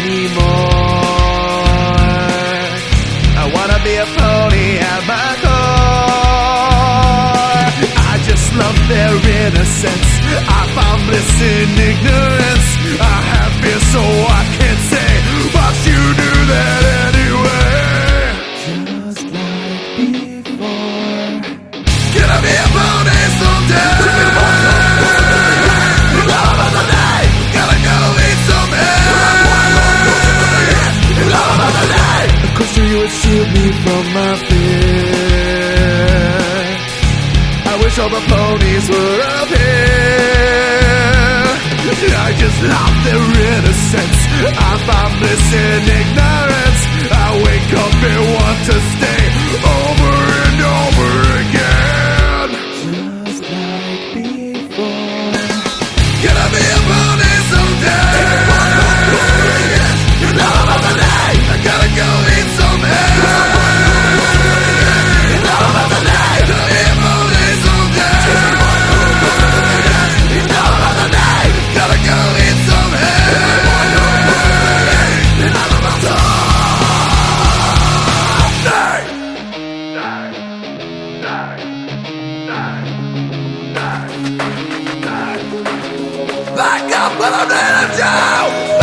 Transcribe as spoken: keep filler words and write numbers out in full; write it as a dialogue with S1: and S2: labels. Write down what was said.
S1: anymore. I wanna be a pony at my core. I just love their innocence. I found bliss in ignorance. I have fear so I can't say, but you do that anyway. Just like before. Can I be a pony someday? Love of the night, gotta go eat some hay. Love of the night, of course you would shield me from my fear. I wish all the ponies would appear. I just love their innocence. I found bliss in ignorance. I wake up and want to stay over and over again. Just like before. Can I be a pony someday? Love of the night, I gotta go eat some hay. Love of the night, I'll be a pony someday. Love of the night, gotta go eat some hay. Love of the night. Night, night, night, night, night. Back up when I'm ready to.